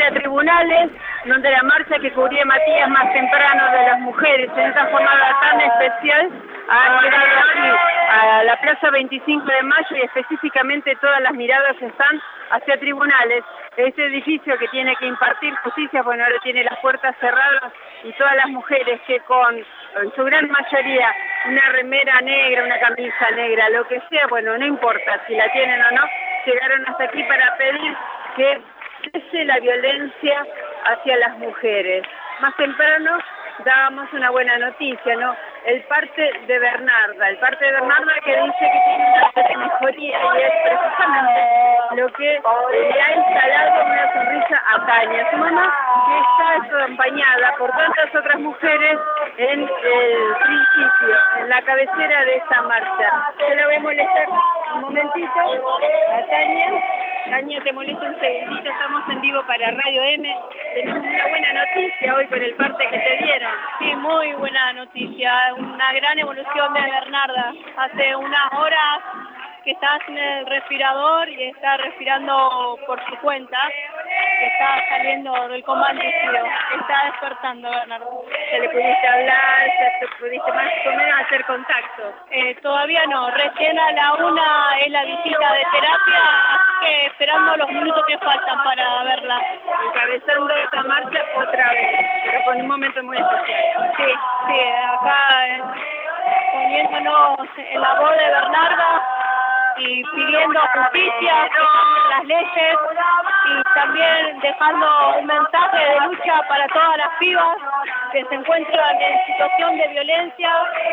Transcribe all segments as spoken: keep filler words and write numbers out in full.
hacia tribunales, donde la marcha que cubría Matías más temprano de las mujeres en esta jornada tan especial ha llegado aquí a la Plaza veinticinco de Mayo y específicamente todas las miradas están hacia tribunales. Este edificio que tiene que impartir justicia, bueno, ahora tiene las puertas cerradas y todas las mujeres que con, en su gran mayoría, una remera negra, una camisa negra, lo que sea, bueno, no importa si la tienen o no, llegaron hasta aquí para pedir que cese la violencia hacia las mujeres. Más temprano dábamos una buena noticia, ¿no? El parte de Bernarda, el parte de Bernarda que dice que tiene una mejoría y es precisamente lo que le ha instalado una sonrisa a Tania, su mamá, que está acompañada por tantas otras mujeres en el principio, en la cabecera de esta marcha. Se la voy a molestar un momentito a Tania. Tania, te molesto un segundito, estamos en vivo para Radio M. Tenemos una buena noticia hoy con el parte que te dieron. Sí, muy buena noticia, una gran evolución de Bernarda. Hace unas horas que está en el respirador y está respirando por su cuenta, que está saliendo del coma inducido, está despertando Bernarda. ¿Ya le pudiste hablar? ¿Ya te pudiste más o menos hacer contacto? Eh, todavía no, recién a la una es la visita de terapia, así que esperando los minutos que faltan para verla. Encabezando esta marcha otra vez, pero con un momento muy especial. Sí, sí, acá eh, poniéndonos en la voz de Bernarda y pidiendo justicia, que cambien las leyes y también dejando un mensaje de lucha para todas las pibas que se encuentran en situación de violencia,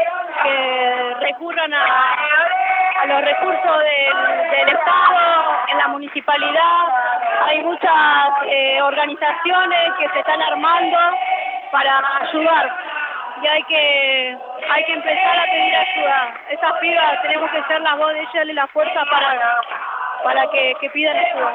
que recurran a, a los recursos del, del Estado, en la municipalidad. Hay muchas eh, organizaciones que se están armando para ayudar. Y hay que hay que empezar a pedir ayuda. Esas pibas tenemos que ser la voz de ellas y la fuerza para para que, que pidan ayuda.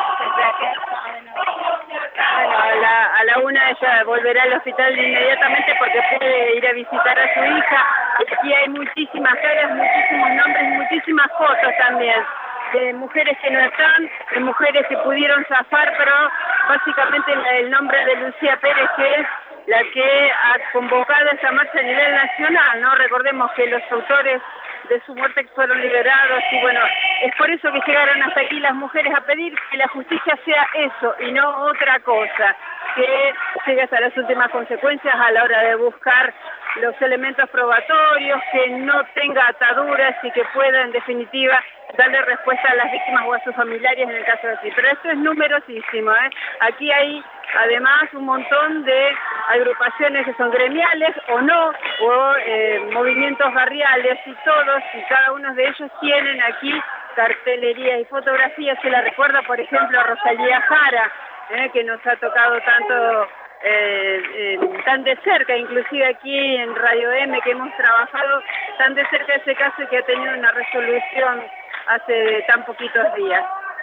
Bueno, a la, a la una ella volverá al hospital inmediatamente porque puede ir a visitar a su hija. Aquí hay muchísimas caras, muchísimos nombres, muchísimas fotos también de mujeres que no están, de mujeres que pudieron zafar, pero básicamente el nombre de Lucía Pérez, que es la que ha convocado esa marcha a nivel nacional, ¿no? Recordemos que los autores de su muerte fueron liberados y bueno, es por eso que llegaron hasta aquí las mujeres a pedir que la justicia sea eso y no otra cosa, que llegue hasta las últimas consecuencias a la hora de buscar los elementos probatorios, que no tenga ataduras y que pueda en definitiva darle respuesta a las víctimas o a sus familiares en el caso de así. Pero esto es numerosísimo, ¿eh? Aquí hay además un montón de agrupaciones que son gremiales o no, o eh, movimientos barriales y todos y cada uno de ellos tienen aquí cartelería y fotografías. Se la recuerda, por ejemplo, a Rosalía Jara, eh, que nos ha tocado tanto eh, eh, tan de cerca, inclusive aquí en Radio M, que hemos trabajado tan de cerca ese caso y que ha tenido una resolución hace tan poquitos días.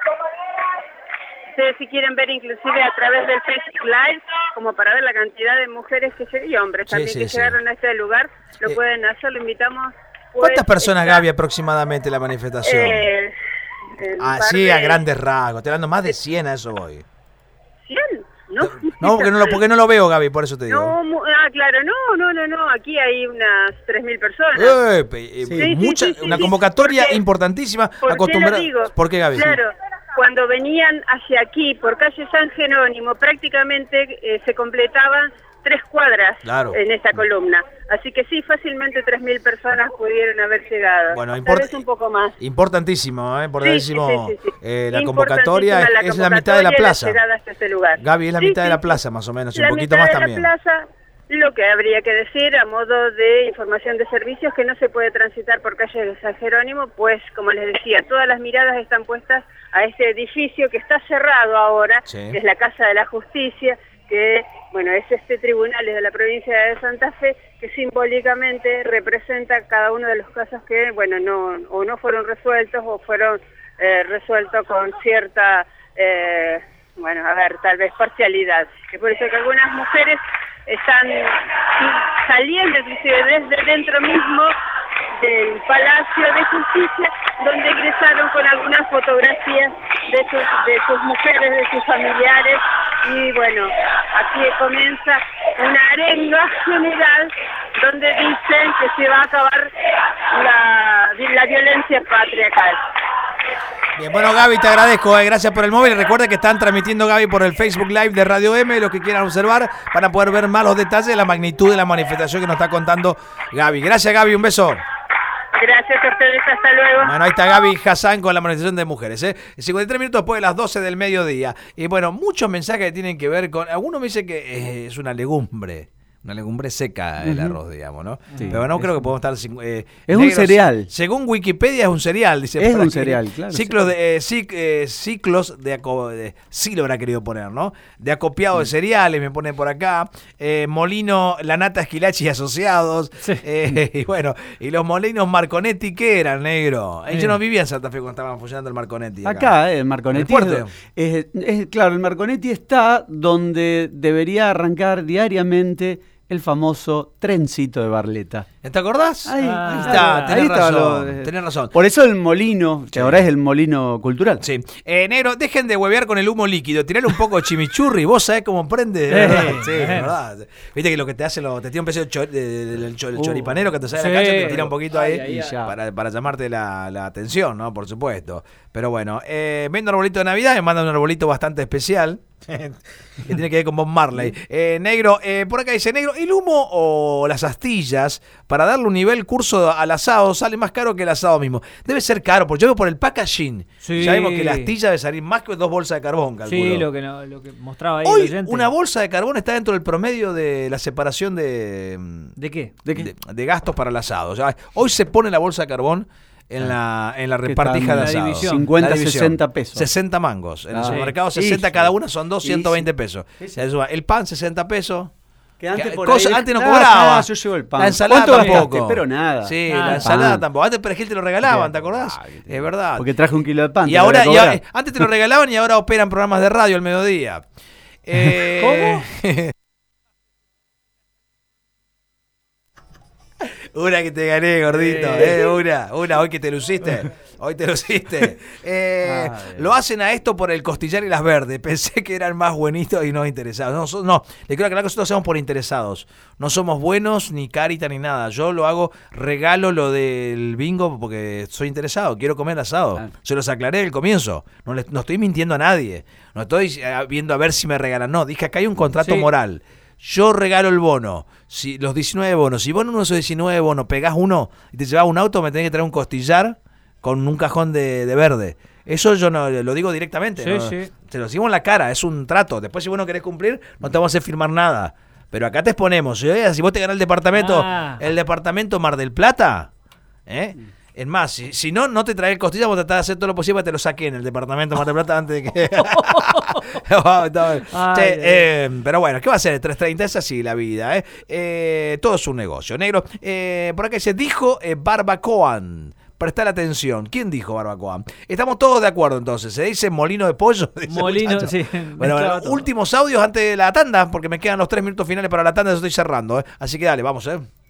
Ustedes si quieren ver inclusive a través del Facebook Live, como para ver la cantidad de mujeres que y hombres también sí, sí, que sí. llegaron a este lugar, lo eh, pueden hacer, lo invitamos. Pues, ¿cuántas personas, está... Gaby, aproximadamente la manifestación? Eh, Así de... a grandes rasgos, estoy hablando más de cien, a eso voy. ¿cien? No, no porque, no lo, porque no lo veo, Gaby, por eso te digo. No, ah, claro, no, no, no, no, aquí hay unas tres mil personas. Eh, sí, sí, mucha, sí, sí, una sí, convocatoria porque, importantísima, acostumbrada. ¿Por qué, Gaby? Claro. Sí. Cuando venían hacia aquí, por calle San Jerónimo, prácticamente eh, se completaban tres cuadras claro. en esa columna. Así que sí, fácilmente tres mil personas pudieron haber llegado. Bueno, import- Tal vez un poco más. Importantísimo, ¿eh? Importantísimo. Sí, sí, sí, sí. Eh, la convocatoria es la, es la mitad de la plaza. La hasta este lugar. Gaby, es la sí, mitad sí, de la sí. plaza, más o menos, y la un poquito más mitad de también. La plaza, lo que habría que decir a modo de información de servicios, que no se puede transitar por calle de San Jerónimo, pues, como les decía, todas las miradas están puestas a este edificio que está cerrado ahora, sí. que es la Casa de la Justicia, que, bueno, es este tribunal de la provincia de Santa Fe, que simbólicamente representa cada uno de los casos que, bueno, no o no fueron resueltos o fueron eh, resueltos con cierta, eh, bueno, a ver, tal vez parcialidad. Es por eso que algunas mujeres están saliendo, inclusive desde dentro mismo del Palacio de Justicia, donde ingresaron con algunas fotografías de sus, de sus mujeres, de sus familiares, y y bueno, aquí comienza una arenga general donde dicen que se va a acabar la, la violencia patriarcal. Bien, bueno, Gaby, te agradezco, eh, gracias por el móvil. Recuerda que están transmitiendo, Gaby, por el Facebook Live de Radio M. Los que quieran observar van a poder ver más los detalles de la magnitud de la manifestación que nos está contando Gaby. Gracias, Gaby, un beso. Gracias a ustedes, hasta luego. Bueno, ahí está Gaby Hassan con la manifestación de mujeres, ¿eh? cincuenta y tres minutos después de las doce del mediodía. Y bueno, muchos mensajes que tienen que ver con... Algunos me dicen que eh, es una legumbre. Una legumbre seca el arroz, digamos, ¿no? Sí, pero no creo que podemos estar... Eh, es negros. Un cereal. Según Wikipedia es un cereal, dice. Es un cereal, claro. Ciclos de, eh, cic, eh, ciclos de, aco, de... Sí lo habrá querido poner, ¿no? De acopiado sí. de cereales, me pone por acá. Eh, molino, la nata Esquilachi y asociados. Sí. Eh, y bueno, y los molinos Marconetti, ¿qué eran, negro? Eh, yo no vivía en Santa Fe cuando estaban funcionando el Marconetti. Acá, acá eh, el Marconetti. ¿El es, es, es, claro, el Marconetti está donde debería arrancar diariamente el famoso trencito de Barletta. ¿Te acordás? Ahí, ah, ahí está, tenés, ahí está razón, lo, tenés razón. Por eso el molino, que sí. ahora es el molino cultural. Sí. Eh, negro, dejen de huevear con el humo líquido, tirale un poco de chimichurri, vos sabés cómo prende. De verdad. Sí, de verdad. Viste que lo que te hace, lo, te tira un pedazo del de chor, uh, choripanero que te sale sí, a la cancha, te tira un poquito ahí, ahí, ahí para, para llamarte la, la atención, ¿no? Por supuesto. Pero bueno, eh, vendo un arbolito de Navidad, me mandan un arbolito bastante especial. que tiene que ver con Bob Marley. Eh, negro, eh, por acá dice, negro, ¿el humo o las astillas para darle un nivel curso al asado sale más caro que el asado mismo? Debe ser caro, porque yo veo por el packaging. Sí. Sabemos que la astilla debe salir más que dos bolsas de carbón, calculo. Sí, lo que, no, lo que mostraba ahí. Hoy una bolsa de carbón está dentro del promedio de la separación de... ¿De qué? ¿De, qué? de, de gastos para el asado. O sea, hoy se pone la bolsa de carbón en la, en la repartija de asado. cincuenta, sesenta pesos. sesenta mangos. En ah, el supermercado sesenta sí, cada una son dos, ciento veinte pesos. Sí. El pan sesenta pesos. Que antes, por cosa, ahí, antes no cobraba. Ah, yo llevo el pan. La ensalada tampoco. Pero nada. Sí, ah, la ensalada pan. tampoco. Antes Perejil te lo regalaban, ¿te acordás? Ah, es verdad. Porque traje un kilo de pan. Y ahora, y ahora antes te lo regalaban y ahora operan programas de radio al mediodía. Eh, ¿Cómo? Una que te gané, gordito, eh, una, una, hoy que te luciste, hoy te luciste. Eh, ah, lo hacen a esto por el costillar y las verdes, pensé que eran más buenitos y no interesados. No, no, le creo que nosotros lo hacemos por interesados, no somos buenos ni carita ni nada, yo lo hago, regalo lo del bingo porque soy interesado, quiero comer asado, ah. se los aclaré al comienzo, no, le, no estoy mintiendo a nadie, no estoy viendo a ver si me regalan, no, dije acá hay un contrato sí. moral. Yo regalo el bono, si los diecinueve bonos, si vos en uno de esos diecinueve bonos pegás uno y te llevas un auto, me tenés que traer un costillar con un cajón de, de verde. Eso yo no lo digo directamente, sí, ¿no? Sí. Te lo decimos en la cara, es un trato. Después si vos no querés cumplir, no te vamos a hacer firmar nada. Pero acá te exponemos. ¿Eh? Si vos te ganás el departamento, ah. el departamento Mar del Plata, ¿eh? Es más, si, si no, no te traes el costilla, vos tratás de hacer todo lo posible para que te lo saquen en el departamento de Mar del Plata antes de que... Ay, sí, eh, pero bueno, ¿qué va a ser? tres treinta es así la vida, ¿eh? Eh, todo es un negocio, negro. Eh, por acá dice, dijo eh, Barbacoan. Prestar atención. ¿Quién dijo Barbacoa? Estamos todos de acuerdo entonces. Se dice molino de pollo. Molino, sí. Bueno, bueno últimos audios antes de la tanda, porque me quedan los tres minutos finales para la tanda y estoy cerrando, ¿eh? Así que dale, vamos, ¿eh?